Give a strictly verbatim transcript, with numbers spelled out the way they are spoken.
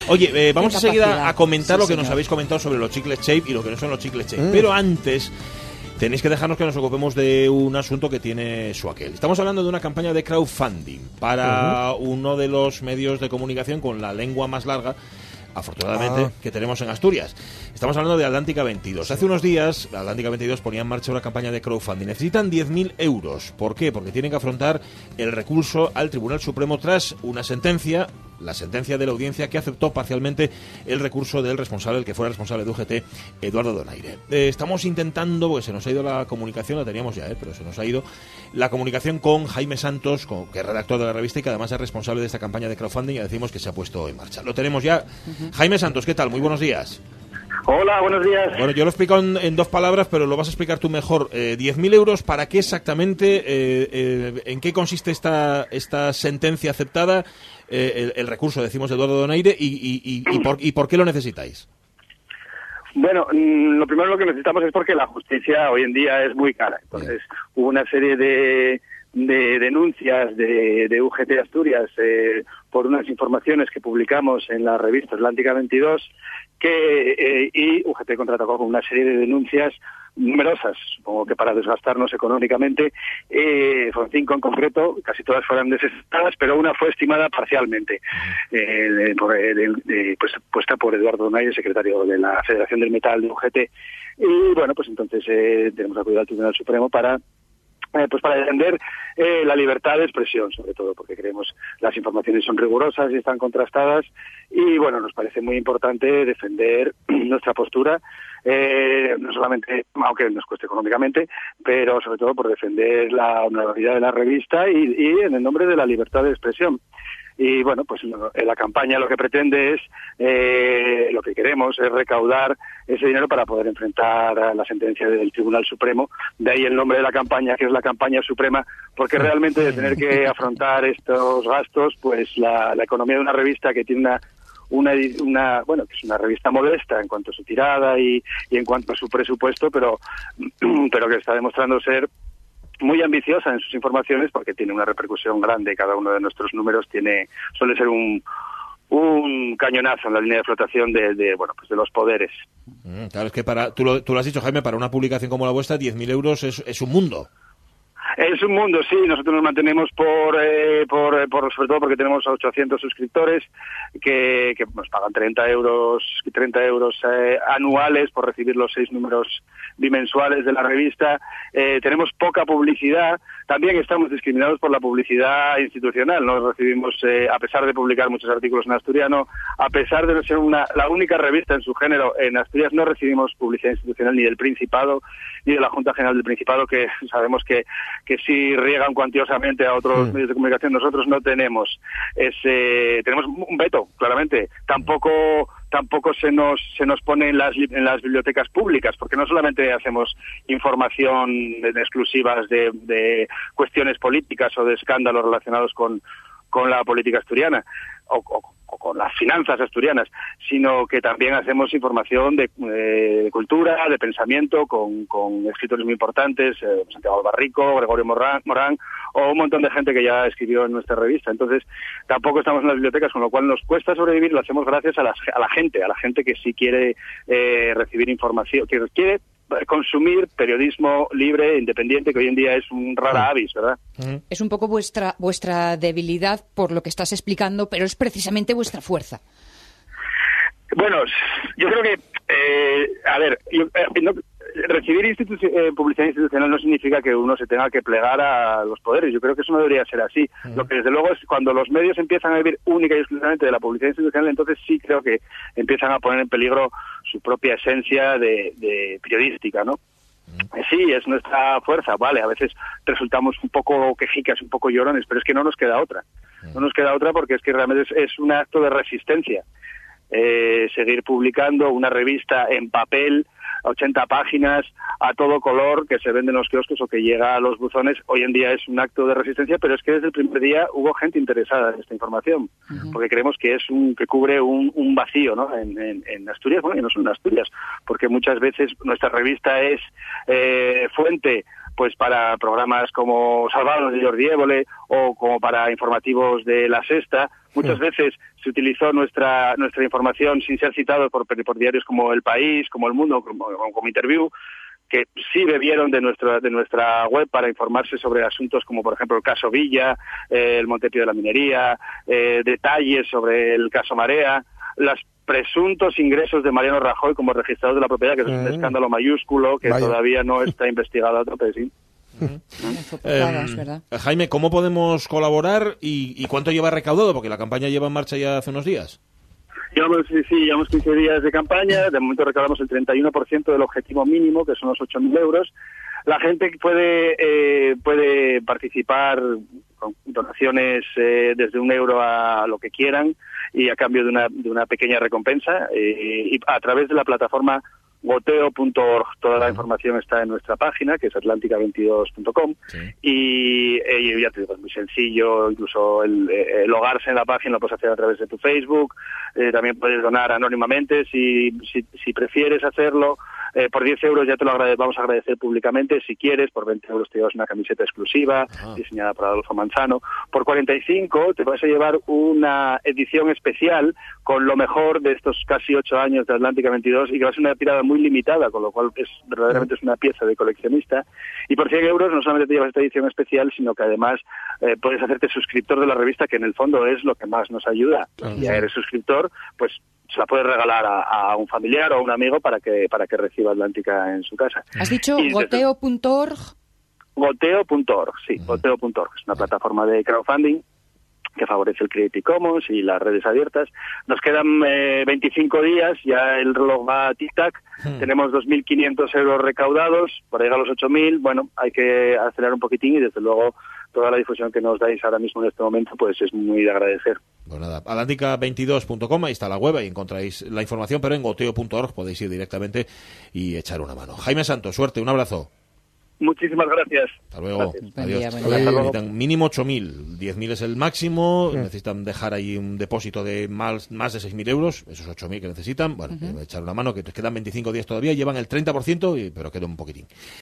Oye, eh, vamos enseguida a comentar sí, lo que señor. nos habéis comentado sobre los chicles Shape y lo que no son los chicles Shape. Mm. Pero antes tenéis que dejarnos que nos ocupemos de un asunto que tiene su aquel. Estamos hablando de una campaña de crowdfunding para uh-huh. uno de los medios de comunicación con la lengua más larga, afortunadamente, ah. que tenemos en Asturias. Estamos hablando de Atlántica veintidós. Sí. Hace unos días, Atlántica veintidós ponía en marcha una campaña de crowdfunding. Necesitan diez mil euros. ¿Por qué? Porque tienen que afrontar el recurso al Tribunal Supremo tras una sentencia, la sentencia de la audiencia que aceptó parcialmente el recurso del responsable, el que fuera responsable de U G T, Eduardo Donaire. Eh, estamos intentando, porque se nos ha ido la comunicación, la teníamos ya, eh, pero se nos ha ido la comunicación con Jaime Santos, con, que es redactor de la revista y que además es responsable de esta campaña de crowdfunding, y ya decimos que se ha puesto en marcha. Lo tenemos ya. Uh-huh. Jaime Santos, ¿qué tal? Muy buenos días. Hola, buenos días. Bueno, yo lo explico en, en dos palabras, pero lo vas a explicar tú mejor. Eh, diez mil euros, ¿para qué exactamente? Eh, eh, ¿En qué consiste esta, esta sentencia aceptada? Eh, el, el recurso, decimos, de Eduardo Donaire, y, y, y, y, por, ¿y por qué lo necesitáis? Bueno, lo primero lo que necesitamos es porque la justicia hoy en día es muy cara. Entonces, Bien. hubo una serie de, de denuncias de, de U G T Asturias eh, por unas informaciones que publicamos en la revista Atlántica veintidós, que eh, y U G T contrató con una serie de denuncias numerosas, supongo que para desgastarnos económicamente, eh, fueron cinco en concreto, casi todas fueron desestimadas, pero una fue estimada parcialmente, eh, de, por, de, de, pues, puesta por Eduardo Donaire, secretario de la Federación del Metal de U G T, y bueno, pues entonces eh, tenemos acudido al Tribunal Supremo para Eh, pues para defender eh, la libertad de expresión, sobre todo, porque creemos las informaciones son rigurosas y están contrastadas, y bueno, nos parece muy importante defender nuestra postura, eh, no solamente, aunque nos cueste económicamente, pero sobre todo por defender la honorabilidad de la revista y, y en el nombre de la libertad de expresión. Y bueno, pues la campaña lo que pretende es, eh, lo que queremos es recaudar ese dinero para poder enfrentar a la sentencia del Tribunal Supremo. De ahí el nombre de la campaña, que es la campaña suprema, porque realmente de tener que afrontar estos gastos, pues la, la economía de una revista que tiene una Una, una, bueno, que es una revista modesta en cuanto a su tirada y, y en cuanto a su presupuesto, pero, pero que está demostrando ser muy ambiciosa en sus informaciones porque tiene una repercusión grande. Cada uno de nuestros números tiene suele ser un un cañonazo en la línea de flotación de, de bueno pues de los poderes. Mm, claro, es que para tú lo, tú lo has dicho, Jaime, para una publicación como la vuestra, diez mil euros es, es un mundo. Es un mundo, sí. Nosotros nos mantenemos por, eh, por, por sobre todo porque tenemos ochocientos suscriptores que, que nos pagan treinta euros eh, anuales por recibir los seis números bimensuales de la revista. Eh, tenemos poca publicidad. También estamos discriminados por la publicidad institucional. No recibimos, eh, a pesar de publicar muchos artículos en asturiano, a pesar de ser una, la única revista en su género en Asturias, no recibimos publicidad institucional ni del Principado ni de la Junta General del Principado, que sabemos que que sí riegan cuantiosamente a otros sí. medios de comunicación. Nosotros no tenemos ese, tenemos un veto, claramente. Tampoco tampoco se nos se nos pone en las en las bibliotecas públicas, porque no solamente hacemos información en exclusivas de, de cuestiones políticas o de escándalos relacionados con con la política asturiana o, o, o con las finanzas asturianas, sino que también hacemos información de, eh, de cultura, de pensamiento, con, con escritores muy importantes, eh, Santiago Barrico, Gregorio Morán, Morán, o un montón de gente que ya escribió en nuestra revista. Entonces, tampoco estamos en las bibliotecas, con lo cual nos cuesta sobrevivir. Lo hacemos gracias a la, a la gente, a la gente que sí quiere eh, recibir información, que quiere consumir periodismo libre, independiente, que hoy en día es un rara avis, ¿verdad? Es un poco vuestra vuestra debilidad por lo que estás explicando, pero es precisamente vuestra fuerza. Bueno, yo creo que, eh, a ver, yo, eh, no, recibir institu- eh, publicidad institucional no significa que uno se tenga que plegar a los poderes. Yo creo que eso no debería ser así. Uh-huh. Lo que desde luego es cuando los medios empiezan a vivir única y exclusivamente de la publicidad institucional, entonces sí creo que empiezan a poner en peligro su propia esencia de, de periodística, ¿no? Uh-huh. Sí, es nuestra fuerza, vale, a veces resultamos un poco quejicas, un poco llorones, pero es que no nos queda otra. Uh-huh. No nos queda otra porque es que realmente es, es un acto de resistencia. Eh, seguir publicando una revista en papel, ochenta páginas, a todo color, que se vende en los kioscos o que llega a los buzones, hoy en día es un acto de resistencia, pero es que desde el primer día hubo gente interesada en esta información, uh-huh. porque creemos que es un que cubre un, un vacío, ¿no? En, en, en Asturias, bueno, y no solo en Asturias, porque muchas veces nuestra revista es eh, fuente pues para programas como Salvados de Jordi Évole o como para informativos de La Sexta. Muchas sí. veces se utilizó nuestra nuestra información sin ser citado por, por diarios como El País, como El Mundo, como, como Interview, que sí bebieron de nuestra de nuestra web para informarse sobre asuntos como, por ejemplo, el caso Villa, eh, el Montepío de la minería, eh, detalles sobre el caso Marea, los presuntos ingresos de Mariano Rajoy como registrador de la propiedad, que es un escándalo mayúsculo que Vaya. todavía no está investigado a tope, sí. Uh-huh. eh, Jaime, ¿cómo podemos colaborar y, y cuánto lleva recaudado? Porque la campaña lleva en marcha ya hace unos días. Llevamos, sí, sí, llevamos quince días de campaña, de momento recaudamos el treinta y uno por ciento del objetivo mínimo, que son los ocho mil euros. La gente puede eh, puede participar con donaciones eh, desde un euro a lo que quieran y a cambio de una, de una pequeña recompensa eh, y a través de la plataforma goteo punto org. Toda la información está en nuestra página, que es atlántica veintidós punto com, sí. y, y ya te digo, es muy sencillo, incluso el, el logarse en la página lo puedes hacer a través de tu Facebook, eh, también puedes donar anónimamente si, si, si prefieres hacerlo. Eh, por diez euros ya te lo agrade- vamos a agradecer públicamente. Si quieres, por veinte euros te llevas una camiseta exclusiva ah. diseñada por Adolfo Manzano. Por cuarenta y cinco te vas a llevar una edición especial con lo mejor de estos casi ocho años de Atlántica veintidós y que va a ser una tirada muy limitada, con lo cual es verdaderamente es una pieza de coleccionista. Y por cien euros no solamente te llevas esta edición especial, sino que además eh, puedes hacerte suscriptor de la revista, que en el fondo es lo que más nos ayuda. Ah, si ya eres suscriptor, pues se la puedes regalar a, a un familiar o a un amigo para que para que reciba Atlántica en su casa. ¿Has dicho goteo punto org? goteo punto org, sí, uh-huh. goteo punto org. Es una plataforma de crowdfunding que favorece el Creative Commons y las redes abiertas. Nos quedan eh, veinticinco días, ya el reloj va a tic-tac, uh-huh. tenemos dos mil quinientos euros recaudados, para llegar a los ocho mil, bueno, hay que acelerar un poquitín y desde luego toda la difusión que nos dais ahora mismo en este momento pues es muy de agradecer. Pues nada, atlántica veintidós punto com, ahí está la web, ahí encontráis la información, pero en goteo punto org podéis ir directamente y echar una mano. Jaime Santos, suerte, un abrazo. Muchísimas gracias. Hasta luego. Gracias. Adiós. Día, necesitan mínimo ocho mil, diez mil es el máximo, sí. necesitan dejar ahí un depósito de más, más de seis mil euros, esos ocho mil que necesitan, bueno, uh-huh. echar una mano, que quedan veinticinco días todavía, llevan el treinta por ciento, y, pero queda un poquitín.